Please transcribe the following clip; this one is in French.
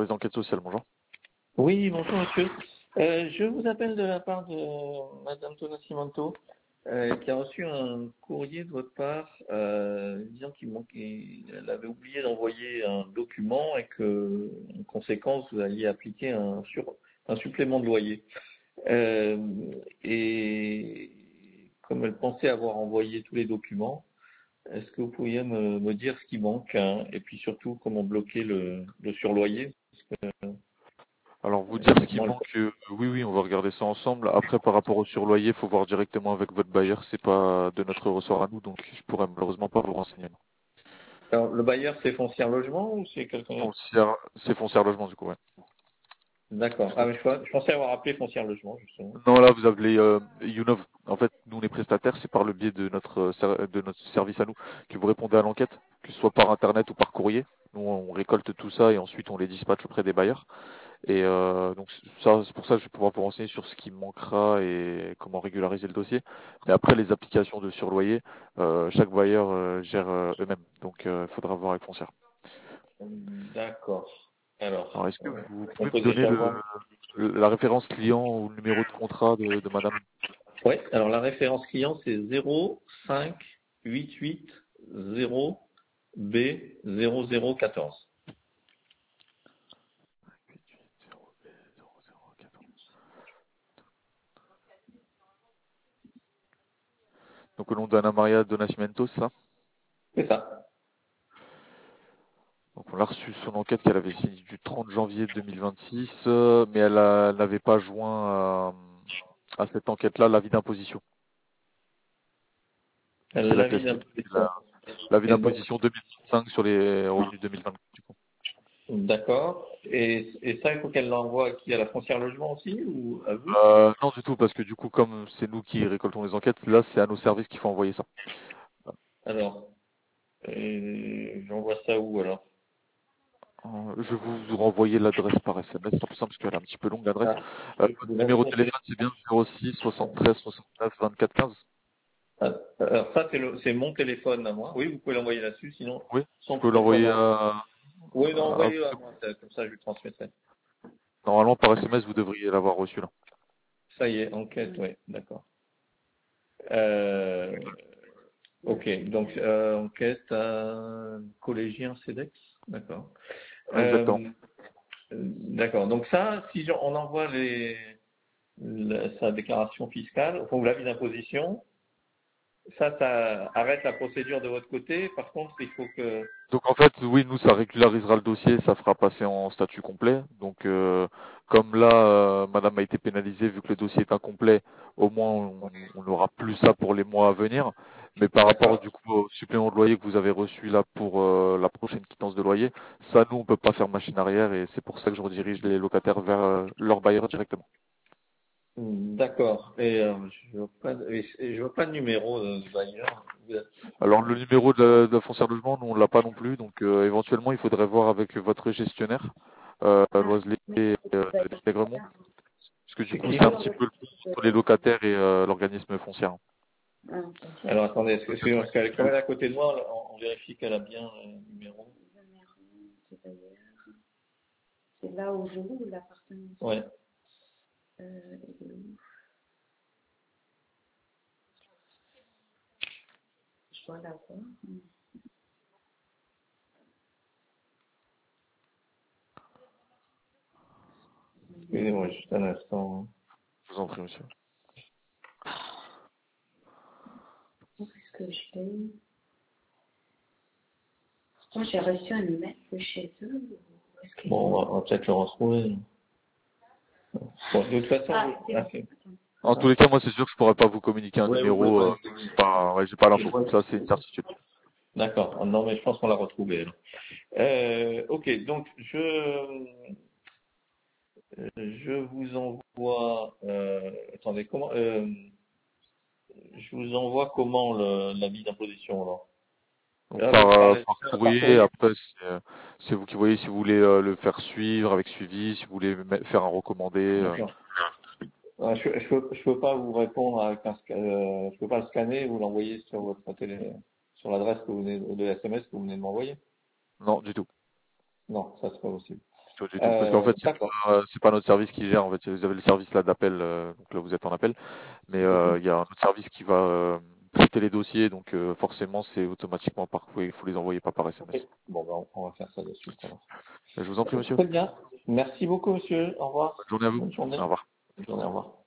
service d'enquête sociale, bonjour. Oui, bonjour monsieur. Je vous appelle de la part de Madame Tona Cimento, qui a reçu un courrier de votre part disant qu'elle avait oublié d'envoyer un document et que, en conséquence, vous alliez appliquer un supplément de loyer. Et comme elle pensait avoir envoyé tous les documents, est-ce que vous pourriez me dire ce qui manque, hein, et puis surtout comment bloquer le surloyer? Alors vous dire ce qui Moi, manque, oui, on va regarder ça ensemble. Après, par rapport au surloyer, il faut voir directement avec votre bailleur, c'est pas de notre ressort à nous, donc je pourrais malheureusement pas vous renseigner. alors, le bailleur, c'est Foncière Logement ou c'est quelqu'un d'autre? C'est foncière logement du coup, ouais. D'accord. Ah, mais je pensais avoir appelé Foncière Logement, justement. Non, là, vous appelez Younov. En fait, nous, les prestataires, c'est par le biais de notre service à nous que vous répondez à l'enquête, que ce soit par Internet ou par courrier. Nous, on récolte tout ça et ensuite on les dispatche auprès des bailleurs. Et donc ça, c'est pour ça que je vais pouvoir vous renseigner sur ce qui manquera et comment régulariser le dossier. Mais après, les applications de surloyer, chaque bailleur gère eux-mêmes. Donc, il faudra voir avec Foncière. D'accord. Alors, Alors, est-ce que vous on pouvez peut me donner déjà voir. la référence client ou le numéro de contrat de madame? Oui, alors la référence client, c'est 05880B0014. Donc au nom d'Anna Maria do Nascimento, c'est ça? C'est ça. Donc on a reçu son enquête qu'elle avait signée du 30 janvier 2026, mais elle n'avait pas joint à cette enquête-là l'avis d'imposition. C'est la L'avis pièce qui d'imposition. l'avis Et donc, d'imposition 2025 sur les revenus 2020 du coup. d'accord. Et ça, il faut qu'elle l'envoie à qui? À la Foncière Logement aussi ou à vous? Non du tout, parce que du coup, comme c'est nous qui récoltons les enquêtes, là c'est à nos services qu'il faut envoyer ça. Alors, j'envoie ça où alors? Je vais vous renvoyer l'adresse par SMS, c'est plus simple parce qu'elle est un petit peu longue l'adresse. Ah, Votre vous numéro de l'avez. téléphone c'est bien 06 73 69 24 15. Alors ça, c'est mon téléphone à moi. Oui, vous pouvez l'envoyer là-dessus, sinon, Oui, je sans peux peut-être l'envoyer avoir. Oui, non, à envoyez-le vous. à moi, comme ça je lui transmettrai. Normalement, par SMS, vous devriez l'avoir reçu là. Ça y est, enquête, oui, d'accord. Euh, ok, donc enquête à collégien CEDEX, d'accord. Exactement. D'accord, donc ça, si on envoie sa déclaration fiscale, enfin, ou l'avis d'imposition, ça arrête la procédure de votre côté. Par contre, il faut que. Donc en fait, oui, nous, ça régularisera le dossier, ça fera passer en statut complet. Donc comme là, Madame a été pénalisée vu que le dossier est incomplet, au moins on n'aura plus ça pour les mois à venir. Mais par rapport D'accord. du coup au supplément de loyer que vous avez reçu là pour la prochaine quittance de loyer, ça nous on peut pas faire machine arrière et c'est pour ça que je redirige les locataires vers leur bailleur directement. D'accord. Et je vois pas de numéro de bailleur. Alors le numéro de la foncière logement, nous on l'a pas non plus, donc éventuellement il faudrait voir avec votre gestionnaire, Loiselet et Dègremont, parce que du C'est coup qui? c'est un petit peu le pont entre les locataires et l'organisme foncier. Alors attendez, excusez-moi, parce qu'elle est quand même à côté de moi, on vérifie qu'elle a bien le numéro. C'est là où je loue l'appartement. Ouais. Je dois l'avoir. Excusez-moi juste un instant. Je vous en prie, monsieur. Où est-ce que je l'ai? Moi, j'ai reçu un email de chez eux. Où est-ce qu'il est? Bon, on va peut-être le retrouver. Bon, de toute façon, C'est bon. ok. En tous les cas, moi c'est sûr que je pourrais pas vous communiquer un Ouais, vous pouvez numéro, pas nous c'est communiquer. pas, ouais, j'ai pas l'info. Ça c'est une certitude. D'accord. Non, mais je pense qu'on l'a retrouvé. Alors. Ok, donc je vous envoie. Attendez, comment je vous envoie comment l'avis d'imposition alors? Donc Ah, donc par par courrier, courrier. après c'est vous qui voyez si vous voulez le faire suivre avec suivi, si vous voulez faire un recommandé. D'accord. Ah, je peux pas vous répondre avec je peux pas le scanner et vous l'envoyer sur votre télé, sur l'adresse que vous venez de SMS que vous venez de m'envoyer. Non, du tout. Non, ça c'est pas possible. tout, du tout. Parce qu'en fait, D'accord. c'est pas notre service qui gère. En fait, vous avez le service là d'appel, donc là vous êtes en appel, mais Ok. il y a un autre service qui va traiter les dossiers, donc forcément c'est automatiquement il faut les envoyer pas par Ok. SMS. Bon, ben, on va faire ça de suite alors. Je vous en prie, monsieur. Très bien. Merci beaucoup, monsieur. Au revoir. Bonne journée à vous. Bonne journée. Au revoir. Bonne journée, au revoir.